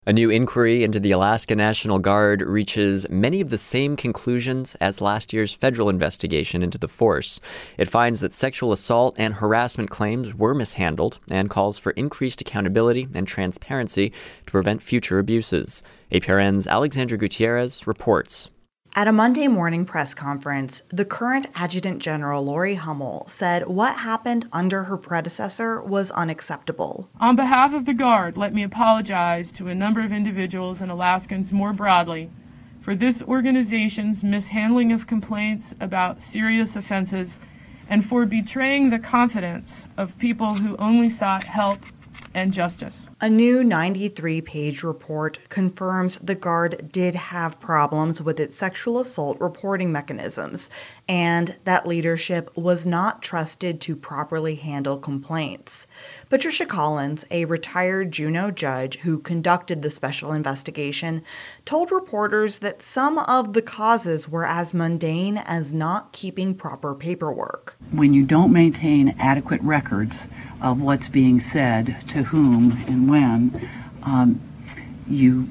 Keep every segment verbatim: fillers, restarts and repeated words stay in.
A new inquiry into the Alaska National Guard reaches many of the same conclusions as last year's federal investigation into the force. It finds that sexual assault and harassment claims were mishandled and calls for increased accountability and transparency to prevent future abuses. A P R N's Alexandra Gutierrez reports. At a Monday morning press conference, the current Adjutant General Lori Hummel said what happened under her predecessor was unacceptable. On behalf of the Guard, let me apologize to a number of individuals and Alaskans more broadly for this organization's mishandling of complaints about serious offenses and for betraying the confidence of people who only sought help and justice. A new ninety-three page report confirms the Guard did have problems with its sexual assault reporting mechanisms and that leadership was not trusted to properly handle complaints. Patricia Collins, a retired Juneau judge who conducted the special investigation, told reporters that some of the causes were as mundane as not keeping proper paperwork. When you don't maintain adequate records of what's being said to whom and when, um, you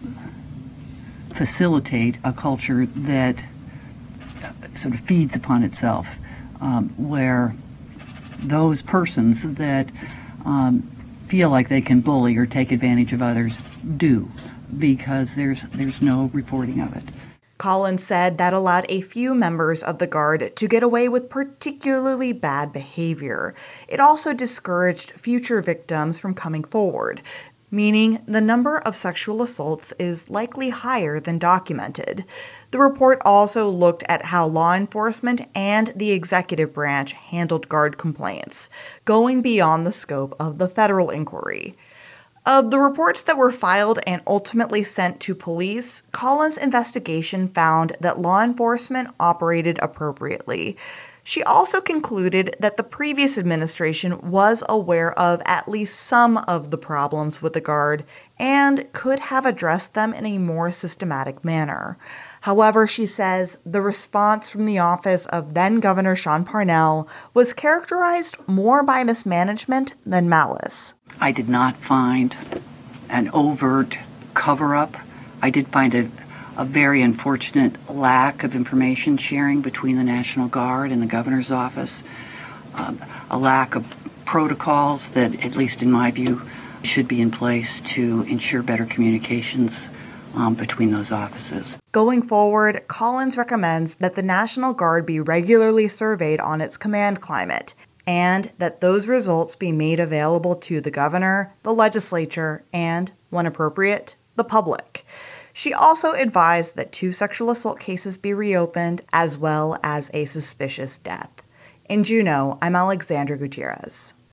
facilitate a culture that sort of feeds upon itself, um, where those persons that um, feel like they can bully or take advantage of others do, because there's there's no reporting of it. Collins said that allowed a few members of the Guard to get away with particularly bad behavior. It also discouraged future victims from coming forward, meaning the number of sexual assaults is likely higher than documented. The report also looked at how law enforcement and the executive branch handled Guard complaints, going beyond the scope of the federal inquiry. Of the reports that were filed and ultimately sent to police, Collins' investigation found that law enforcement operated appropriately. She also concluded that the previous administration was aware of at least some of the problems with the Guard and could have addressed them in a more systematic manner. However, she says the response from the office of then-Governor Sean Parnell was characterized more by mismanagement than malice. I did not find an overt cover-up. I did find a, a very unfortunate lack of information sharing between the National Guard and the governor's office, um, a lack of protocols that, at least in my view, should be in place to ensure better communications um, between those offices. Going forward, Collins recommends that the National Guard be regularly surveyed on its command climate, and that those results be made available to the governor, the legislature, and, when appropriate, the public. She also advised that two sexual assault cases be reopened, as well as a suspicious death. In Juneau, I'm Alexandra Gutierrez.